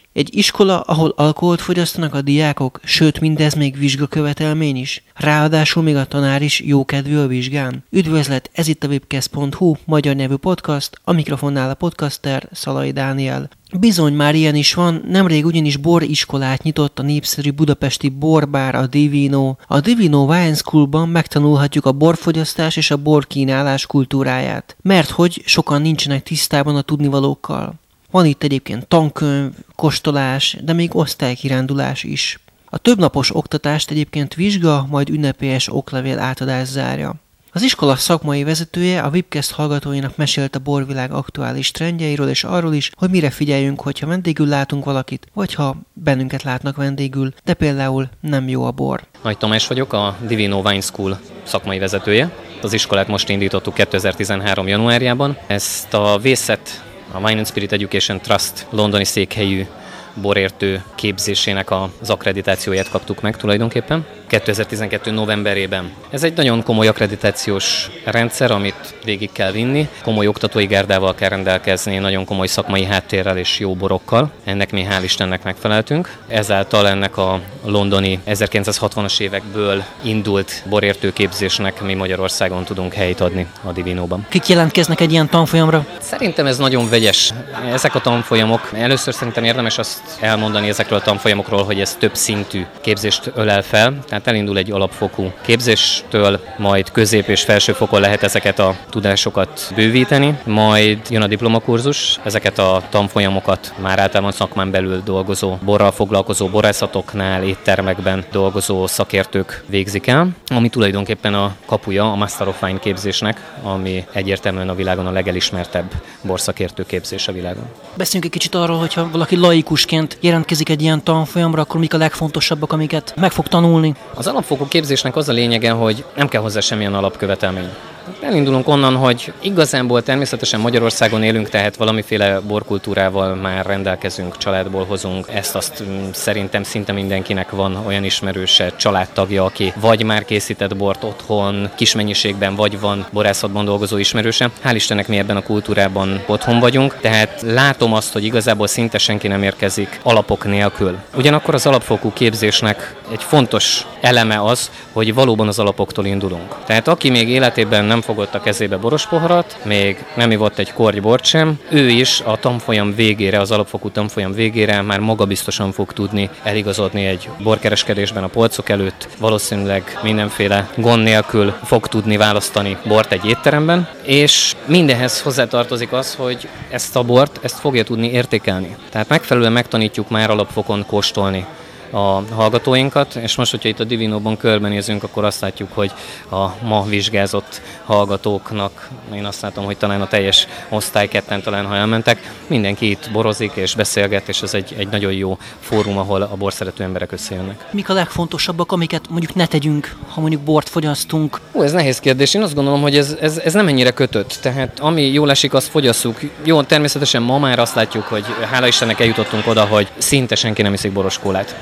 Egy iskola, ahol alkoholt fogyasztanak a diákok, sőt mindez még vizsgakövetelmény is. Ráadásul még a tanár is jókedvű a vizsgán. Üdvözlet, ez itt a webcast.hu, magyar nyelvű podcast, a mikrofonnál a podcaster Szalai Dániel. Bizony már ilyen is van, nemrég ugyanis boriskolát nyitott a népszerű budapesti borbár, a Divino. A Divino Wine Schoolban megtanulhatjuk a borfogyasztás és a borkínálás kultúráját, mert hogy sokan nincsenek tisztában a tudnivalókkal. Van itt egyébként tankönyv, kóstolás, de még osztálykirándulás is. A többnapos oktatást egyébként vizsga, majd ünnepélyes oklevél átadás zárja. Az iskola szakmai vezetője a Webcast hallgatóinak mesélt a borvilág aktuális trendjeiről és arról is, hogy mire figyeljünk, hogyha vendégül látunk valakit, vagy ha bennünket látnak vendégül, de például nem jó a bor. Nagy Tamás vagyok, a Divino Wine School szakmai vezetője. Az iskolát most indítottuk 2013. januárjában. Ezt a Vészet, a Wine and Spirit Education Trust londoni székhelyű borértő képzésének az akkreditációját kaptuk meg tulajdonképpen 2012. novemberében. Ez egy nagyon komoly akkreditációs rendszer, amit végig kell vinni, komoly oktatói gárdával kell rendelkezni, nagyon komoly szakmai háttérrel és jó borokkal. Ennek mi hál' Istennek megfeleltünk. Ezáltal ennek a londoni 1960-as évekből indult borértő képzésnek mi Magyarországon tudunk helyt adni a Divinóban. Kik jelentkeznek egy ilyen tanfolyamra? Szerintem ez nagyon vegyes. Ezek a tanfolyamok, először szerintem érdemes azt elmondani ezekről a tanfolyamokról, hogy ez több szintű képzést ölel fel. Tehát elindul egy alapfokú képzéstől, majd közép- és felsőfokon lehet ezeket a tudásokat bővíteni, majd jön a diplomakurzus, ezeket a tanfolyamokat már általában szakmán belül dolgozó, borral foglalkozó borászatoknál, éttermekben dolgozó szakértők végzik el, ami tulajdonképpen a kapuja a Master of Wine képzésnek, ami egyértelműen a világon a legelismertebb borszakértő képzés a világon. Beszéljünk egy kicsit arról, hogyha valaki laikusként jelentkezik egy ilyen tanfolyamra, akkor mik a legfontosabbak, amiket meg fog tanulni? Az alapfokú képzésnek az a lényege, hogy nem kell hozzá semmilyen alapkövetelmény. Elindulunk onnan, hogy igazából természetesen Magyarországon élünk, tehát valamiféle borkultúrával már rendelkezünk, családból hozunk. Ezt-azt szerintem szinte mindenkinek van olyan ismerőse, családtagja, aki vagy már készített bort otthon, kis mennyiségben, vagy van borászatban dolgozó ismerőse. Hál' Istennek mi ebben a kultúrában otthon vagyunk, tehát látom azt, hogy igazából szinte senki nem érkezik alapok nélkül. Ugyanakkor az alapfokú képzésnek egy fontos eleme az, hogy valóban az alapoktól indulunk. Tehát aki még életében nem fogott a kezébe boros poharat, még nem ivott egy korty bort sem, ő is a tanfolyam végére, az alapfokú tanfolyam végére már magabiztosan fog tudni eligazodni egy borkereskedésben a polcok előtt, valószínűleg mindenféle gond nélkül fog tudni választani bort egy étteremben, és mindenhez hozzátartozik az, hogy ezt a bort, ezt fogja tudni értékelni. Tehát megfelelően megtanítjuk már alapfokon kóstolni a hallgatóinkat, és most, hogyha itt a Divinóban körbenézünk, akkor azt látjuk, hogy a ma vizsgázott hallgatóknak, én azt látom, hogy talán a teljes osztály, ketten talán, ha elmentek, mindenki itt borozik és beszélget, és ez egy nagyon jó fórum, ahol a borszerető emberek összejönnek. Mik a legfontosabbak, amiket mondjuk ne tegyünk, ha mondjuk bort fogyasztunk? Ez nehéz kérdés. Én azt gondolom, hogy ez nem ennyire kötött. Tehát ami jól esik, azt fogyasszuk. Jó, természetesen ma már azt látjuk, hogy hála Istennek eljutottunk oda, hogy szinte senki nem iszik boros kólát.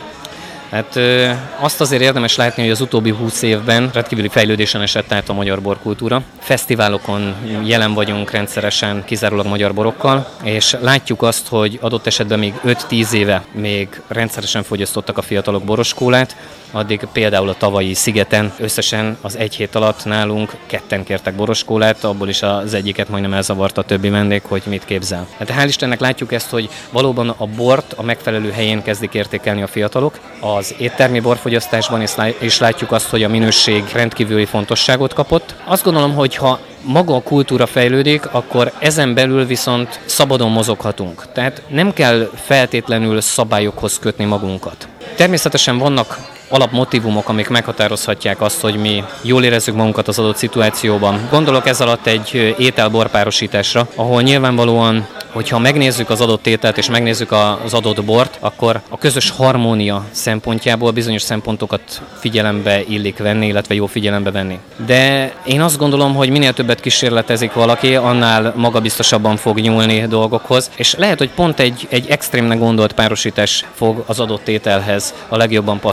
Hát azt azért érdemes látni, hogy az utóbbi 20 évben rendkívüli fejlődésen esett át a magyar borkultúra. Fesztiválokon jelen vagyunk rendszeresen, kizárólag magyar borokkal, és látjuk azt, hogy adott esetben még 5-10 éve még rendszeresen fogyasztottak a fiatalok boros kólát, addig például a tavalyi Szigeten összesen az egy hét alatt nálunk ketten kértek boros kólát, abból is az egyiket majdnem elzavarta a többi vendég, hogy mit képzel. Hát hál' Istennek látjuk ezt, hogy valóban a bort a megfelelő helyén kezdik értékelni a fiatalok. Az éttermi borfogyasztásban is látjuk azt, hogy a minőség rendkívüli fontosságot kapott. Azt gondolom, hogy ha maga a kultúra fejlődik, akkor ezen belül viszont szabadon mozoghatunk. Tehát nem kell feltétlenül szabályokhoz kötni magunkat. Természetesen vannak alapmotívumok, amik meghatározhatják azt, hogy mi jól érezzük magunkat az adott szituációban. Gondolok ez alatt egy étel-borpárosításra, ahol nyilvánvalóan, hogyha megnézzük az adott ételt és megnézzük az adott bort, akkor a közös harmónia szempontjából bizonyos szempontokat figyelembe illik venni, illetve jó figyelembe venni. De én azt gondolom, hogy minél többet kísérletezik valaki, annál magabiztosabban fog nyúlni dolgokhoz, és lehet, hogy pont egy extrémnek gondolt párosítás fog az adott ételhez a legjobban passzolni,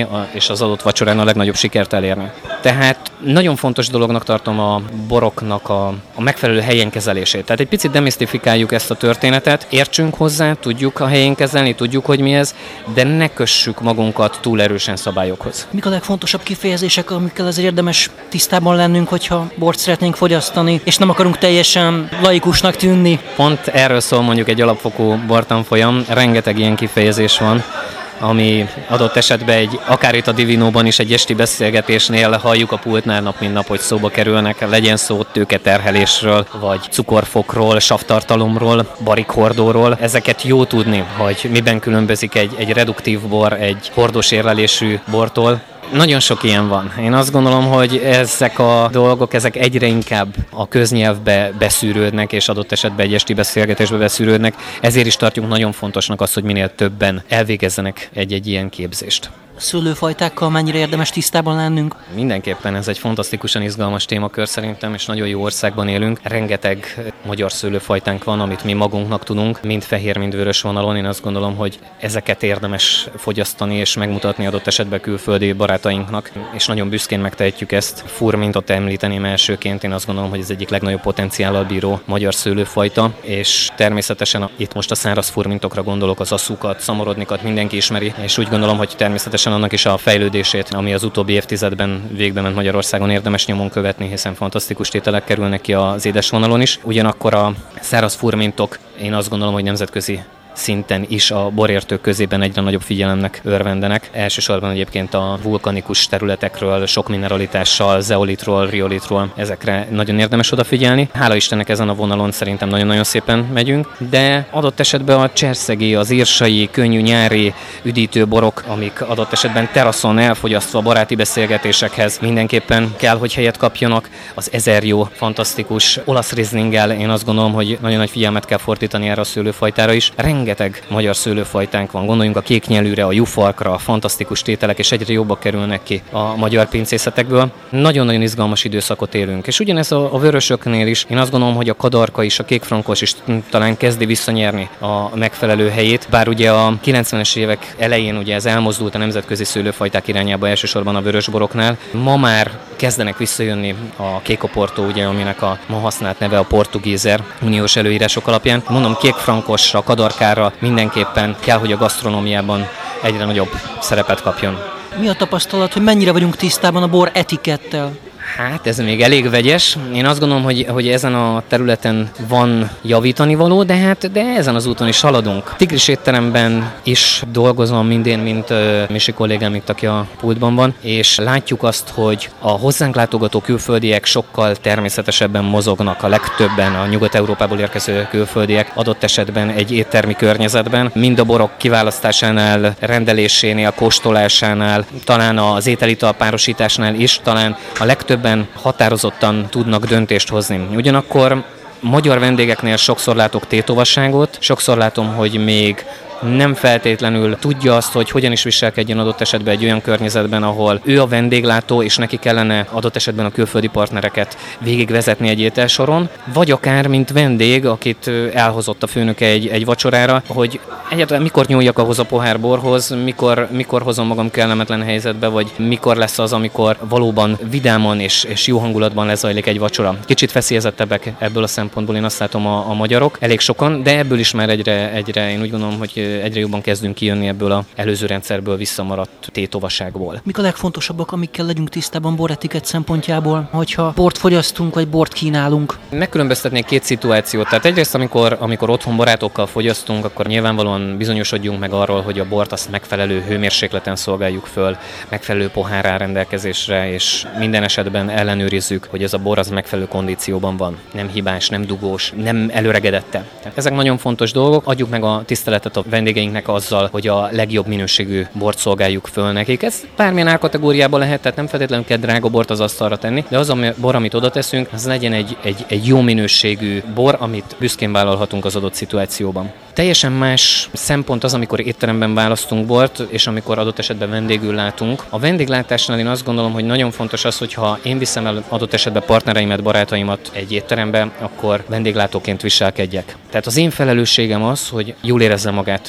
és az adott vacsorán a legnagyobb sikert elérni. Tehát nagyon fontos dolognak tartom a boroknak a megfelelő helyen kezelését. Tehát egy picit demisztifikáljuk ezt a történetet, értsünk hozzá, tudjuk a helyén kezelni, tudjuk, hogy mi ez, de ne kössük magunkat túl erősen szabályokhoz. Mik a legfontosabb kifejezések, amikkel azért érdemes tisztában lennünk, hogyha bort szeretnénk fogyasztani, és nem akarunk teljesen laikusnak tűnni? Pont erről szól mondjuk egy alapfokú bortanfolyam, rengeteg ilyen kifejezés van, ami adott esetben akár itt a Divinóban is egy esti beszélgetésnél halljuk a pultnál nap mint nap, hogy szóba kerülnek, legyen szó tőketerhelésről, vagy cukorfokról, savtartalomról, barikhordóról. Ezeket jó tudni, hogy miben különbözik egy reduktív bor egy hordós érlelésű bortól. Nagyon sok ilyen van. Én azt gondolom, hogy ezek a dolgok, ezek egyre inkább a köznyelvbe beszűrődnek, és adott esetben egy esti beszélgetésbe beszűrődnek. Ezért is tartjuk nagyon fontosnak azt, hogy minél többen elvégezzenek egy ilyen képzést. Szőlőfajtákkal mennyire érdemes tisztában lennünk? Mindenképpen ez egy fantasztikusan izgalmas témakör szerintem, és nagyon jó országban élünk. Rengeteg magyar szőlőfajtánk van, amit mi magunknak tudunk, mind fehér, mind vörös vonalon. Én azt gondolom, hogy ezeket érdemes fogyasztani és megmutatni adott esetben külföldi barátainknak, és nagyon büszkén megtehetjük ezt. Furmintot említeném elsőként, én azt gondolom, hogy ez egyik legnagyobb potenciállal bíró magyar szőlőfajta, és természetesen itt most a száraz furmintokra gondolok, az asszúkat, szamorodnikat mindenki ismeri, és úgy gondolom, hogy természetesen annak is a fejlődését, ami az utóbbi évtizedben végbe ment Magyarországon, érdemes nyomon követni, hiszen fantasztikus tételek kerülnek ki az édesvonalon is. Ugyanakkor a száraz furmintok, én azt gondolom, hogy nemzetközi szinten is a borértők közében egyre nagyobb figyelemnek örvendenek. Elsősorban egyébként a vulkanikus területekről, sok mineralitással, zeolitról, riolitról, ezekre nagyon érdemes odafigyelni. Hála Istennek ezen a vonalon szerintem nagyon-nagyon szépen megyünk, de adott esetben a cserszegi, az írsai, könnyű nyári üdítő borok, amik adott esetben teraszon elfogyasztva baráti beszélgetésekhez mindenképpen kell, hogy helyet kapjanak. Az 1000 jó, fantasztikus olasz rizlinggel én azt gondolom, hogy nagyon nagy figyelmet kell fordítani erre a szőlőfajtára is. Rengeteg magyar szőlőfajtánk van, gondoljunk a kéknyelűre, a jufarkra, a fantasztikus tételek, és egyre jobbak kerülnek ki a magyar pincészetekből. Nagyon-nagyon izgalmas időszakot élünk, és ugyanez a vörösöknél is, én azt gondolom, hogy a kadarka is, a kékfrankos is talán kezdi visszanyerni a megfelelő helyét, bár ugye a 90-es évek elején ugye ez elmozdult a nemzetközi szőlőfajták irányába, elsősorban a vörösboroknál. Ma már kezdenek visszajönni a kékoportó, ugye, aminek a ma használt neve a portugízer uniós előírások alapján. Mondom, kékfrankosra, kadarkára mindenképpen kell, hogy a gasztronómiában egyre nagyobb szerepet kapjon. Mi a tapasztalat, hogy mennyire vagyunk tisztában a bor etikettel? Hát ez még elég vegyes. Én azt gondolom, hogy ezen a területen van javítanivaló, de ezen az úton is haladunk. Tigris étteremben is dolgozom mindén, mint Misi kollégám itt, aki a pultban van, és látjuk azt, hogy a hozzánk látogató külföldiek sokkal természetesebben mozognak, a legtöbben a Nyugat-Európából érkező külföldiek adott esetben egy éttermi környezetben, mind a borok kiválasztásánál, rendelésénél, kóstolásánál, talán az étel-ital párosításnál is, talán a legtöbben határozottan tudnak döntést hozni. Ugyanakkor magyar vendégeknél sokszor látok tétovasságot, sokszor látom, hogy még nem feltétlenül tudja azt, hogy hogyan is viselkedjen adott esetben egy olyan környezetben, ahol ő a vendéglátó, és neki kellene adott esetben a külföldi partnereket végigvezetni egy ételsoron, vagy akár mint vendég, akit elhozott a főnöke egy vacsorára, hogy egyáltalán mikor nyúljak ahhoz a pohár borhoz, mikor hozom magam kellemetlen helyzetbe, vagy mikor lesz az, amikor valóban vidáman és jó hangulatban lezajlik egy vacsora. Kicsit feszélyezettebbek ebből a szempontból, én azt látom a magyarok, elég sokan, de ebből is már egyre én úgy gondolom, hogy egyre jobban kezdünk kijönni ebből az előző rendszerből visszamaradt tétovaságból. Mik a legfontosabbak, amikkel legyünk tisztában boretikett szempontjából, hogyha bort fogyasztunk, vagy bort kínálunk? Megkülönböztetnék két szituációt. Tehát egyrészt, amikor otthon barátokkal fogyasztunk, akkor nyilvánvalóan bizonyosodjunk meg arról, hogy a bort azt megfelelő hőmérsékleten szolgáljuk föl, megfelelő pohár áll rendelkezésre, és minden esetben ellenőrizzük, hogy ez a bor az megfelelő kondícióban van. Nem hibás, nem dugós, nem előregedette. Tehát ezek nagyon fontos dolgok. Adjuk meg a tiszteletet a vendégeinknek azzal, hogy a legjobb minőségű bort szolgáljuk föl nekik. Ez bármilyen árkategóriában lehet, tehát nem feltétlenül kell drága bort az asztalra tenni, de az a bor, amit oda teszünk, az legyen egy jó minőségű bor, amit büszkén vállalhatunk az adott szituációban. Teljesen más szempont az, amikor étteremben választunk bort, és amikor adott esetben vendégül látunk. A vendéglátásnál én azt gondolom, hogy nagyon fontos az, hogyha én viszem el adott esetben partnereimet, barátaimat egy étterembe, akkor vendéglátóként viselkedjek. Tehát az én felelősségem az, hogy jól érezze magát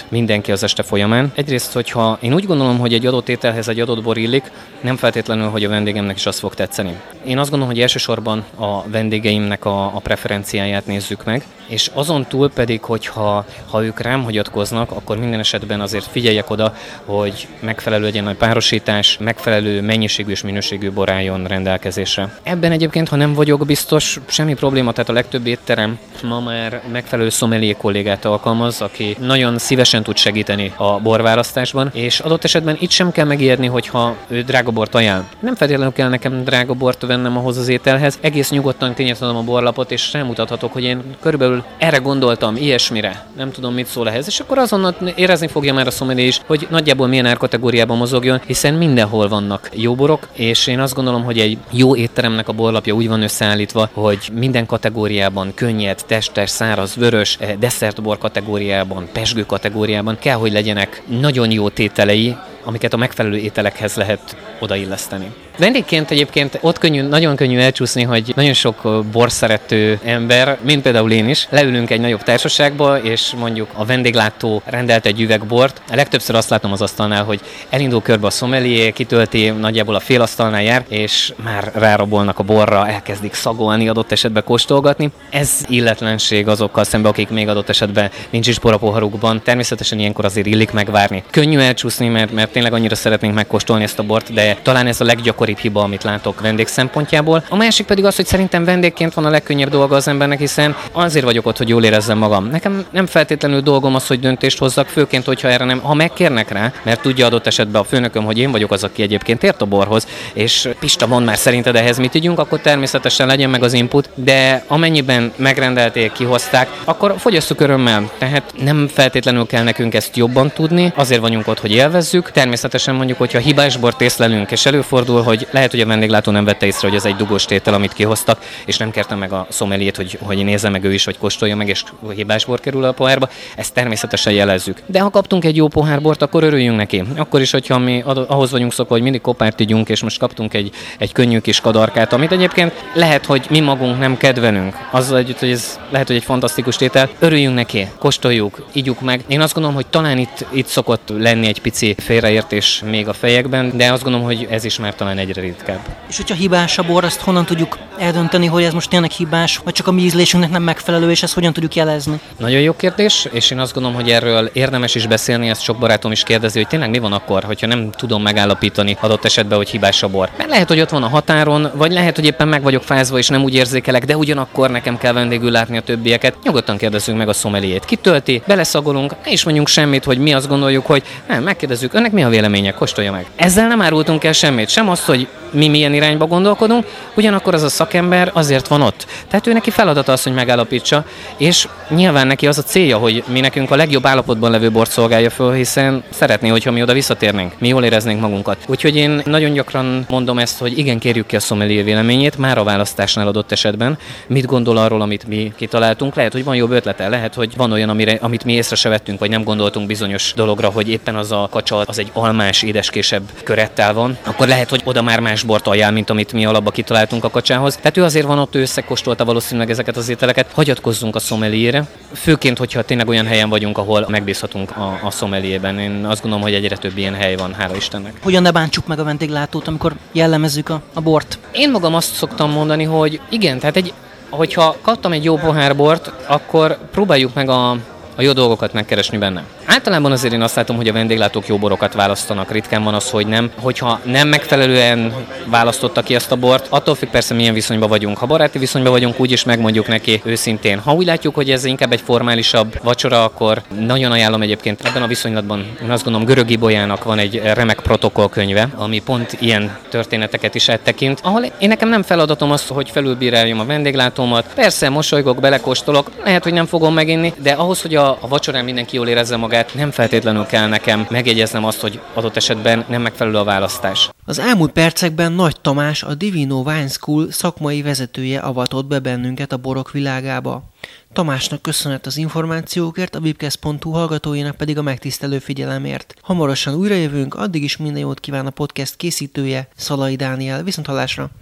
mindenki az este folyamán. Egyrészt, hogyha én úgy gondolom, hogy egy adott ételhez egy adott bor illik, nem feltétlenül, hogy a vendégemnek is az fog tetszeni. Én azt gondolom, hogy elsősorban a vendégeimnek a preferenciáját nézzük meg, és azon túl pedig, hogyha ők rám hagyatkoznak, akkor minden esetben azért figyeljek oda, hogy megfelelő legyen a párosítás, megfelelő mennyiségű és minőségű bor álljon rendelkezésre. Ebben egyébként, ha nem vagyok biztos, semmi probléma, tehát a legtöbb étterem ma már megfelelő sommelier kollégát alkalmaz, aki nagyon szívesen tud segíteni a borválasztásban, és adott esetben itt sem kell megijedni, hogyha ő drága bort ajánl. Nem feltétlenül kell nekem drága bort vennem ahhoz az ételhez, egész nyugodtan kinyithatom a borlapot, és rámutathatok, hogy én körülbelül erre gondoltam, ilyesmire, nem tudom, mit szól ehhez, és akkor azonnal érezni fogja már a sommelier is, hogy nagyjából milyen árkategóriában mozogjon, hiszen mindenhol vannak jó borok, és én azt gondolom, hogy egy jó étteremnek a borlapja úgy van összeállítva, hogy minden kategóriában könnyed, testes, száraz, vörös, desszertbor kategóriában, pezsgő kategóriában kell, hogy legyenek nagyon jó tételei, amiket a megfelelő ételekhez lehet odailleszteni. Vendégként egyébként ott nagyon könnyű elcsúszni, hogy nagyon sok borszerető ember, mint például én is, leülünk egy nagyobb társaságba, és mondjuk a vendéglátó rendelt egy üveg bort. Legtöbbször azt látom az asztalnál, hogy elindul körbe a sommelier, kitölti, nagyjából a fél asztalnál jár, és már rárabolnak a borra, elkezdik szagolni, adott esetben kóstolgatni. Ez illetlenség azokkal szemben, akik még adott esetben nincs is bor a poharukban. Természetesen ilyenkor azért illik megvárni. Könnyű elcsúszni, mert tényleg annyira szeretnénk megkóstolni ezt a bort, de talán ez a leggyakoribb hiba, amit látok vendég szempontjából. A másik pedig az, hogy szerintem vendégként van a legkönnyebb dolga az embernek, hiszen azért vagyok ott, hogy jól érezzem magam. Nekem nem feltétlenül dolgom az, hogy döntést hozzak, főként, hogyha erre nem, ha megkérnek rá, mert tudja adott esetben a főnököm, hogy én vagyok az, aki egyébként ért a borhoz, és Pista, mondd már szerinted ehhez mit ígyunk, akkor természetesen legyen meg az input, de amennyiben megrendelték, kihozták, akkor fogyasszuk örömmel. Tehát nem feltétlenül kell nekünk ezt jobban tudni, azért vagyunk ott, hogy élvezzük. Természetesen mondjuk, hogyha hibás bort észlelünk, és előfordul, hogy lehet, hogy a vendéglátó nem vette észre, hogy ez egy dugós tétel, amit kihoztak, és nem kértem meg a sommeliert, hogy nézze meg ő is, hogy kóstolja meg, és hibás bor kerül a pohárba. Ezt természetesen jelezzük. De ha kaptunk egy jó pohár bort, akkor örüljünk neki. Akkor is, hogyha mi ahhoz vagyunk szokva, hogy mindig kopárt ígyunk, és most kaptunk egy könnyű kis kadarkát, amit egyébként lehet, hogy mi magunk nem kedvelünk. Azzal együtt, hogy ez lehet, hogy egy fantasztikus tétel. Örüljünk neki, kóstoljuk, ígyuk meg. Én azt gondolom, hogy talán itt szokott lenni egy pici félreértés még a fejekben, de azt gondolom, hogy ez is már talán egyre ritkább. És hogyha hibás a bor, azt honnan tudjuk eldönteni, hogy ez most tényleg hibás, vagy csak a mi ízlésünknek nem megfelelő, és ezt hogyan tudjuk jelezni? Nagyon jó kérdés, és én azt gondolom, hogy erről érdemes is beszélni, ezt sok barátom is kérdezi, hogy tényleg mi van akkor, hogyha nem tudom megállapítani adott esetben, hogy hibás a bor. Mert lehet, hogy ott van a határon, vagy lehet, hogy éppen meg vagyok fázva, és nem úgy érzékelek, de ugyanakkor nekem kell vendégül látni a többieket. Nyugodtan kérdezzünk meg a sommeliert. Kitölti, beleszagolunk, ne is mondjunk semmit, hogy mi azt gondoljuk, hogy nem, megkérdezzük, önnek mi a véleménye, kóstolja meg. Ezzel nem árultunk el semmit, sem azt, hogy mi milyen irányba gondolkodunk, ugyanakkor az a szakember azért van ott. Tehát ő neki feladata az, hogy megállapítsa, és nyilván neki az a célja, hogy mi nekünk a legjobb állapotban levő bort szolgálja föl, hiszen szeretné, hogyha mi oda visszatérnénk, mi jól éreznénk magunkat. Úgyhogy én nagyon gyakran mondom ezt, hogy igen, kérjük ki a sommelier véleményét, már a választásnál adott esetben. Mit gondol arról, amit mi kitaláltunk? Lehet, hogy van jobb ötlete, lehet, hogy van olyan, amit mi észre se vettünk, vagy nem gondoltunk bizonyos dologra, hogy éppen az a kacsa az egy almás, édeskésebb körettel van, akkor lehet, hogy oda már más bort ajánl, mint amit mi alapba kitaláltunk a kacsához. Tehát ő azért van ott, ő összekóstolta valószínűleg ezeket az ételeket. Hagyatkozzunk a sommelierre, főként, hogyha tényleg olyan helyen vagyunk, ahol megbízhatunk a sommelierben. Én azt gondolom, hogy egyre több ilyen hely van, hála Istennek. Hogyan ne bántsuk meg a vendéglátót, amikor jellemezzük a bort? Én magam azt szoktam mondani, hogy igen, tehát hogyha kaptam egy jó pohár bort, akkor próbáljuk meg a jó dolgokat megkeresni benne. Általában azért én azt látom, hogy a vendéglátók jó borokat választanak, ritkán van az, hogy nem. Hogyha nem megfelelően választotta ki ezt a bort, attól függ persze milyen viszonyban vagyunk. Ha baráti viszonyban vagyunk, úgyis megmondjuk neki őszintén. Ha úgy látjuk, hogy ez inkább egy formálisabb vacsora, akkor nagyon ajánlom egyébként ebben a viszonylatban. Én azt gondolom, Görög Ibolyának van egy remek protokollkönyve, ami pont ilyen történeteket is áttekint, ahol én nekem nem feladatom az, hogy felülbíráljam a vendéglátómat. Persze mosolygok, belekóstolok, lehet, hogy nem fogom meginni, de ahhoz, hogy a vacsorán mindenki jól érezze magát, nem feltétlenül kell nekem megjegyeznem azt, hogy adott esetben nem megfelelő a választás. Az elmúlt percekben Nagy Tamás, a Divino Wine School szakmai vezetője avatott be bennünket a borok világába. Tamásnak köszönet az információkért, a webcast.hu hallgatóinak pedig a megtisztelő figyelemért. Hamarosan újra jövünk, addig is minden jót kíván a podcast készítője, Szalai Dániel. Viszonthallásra!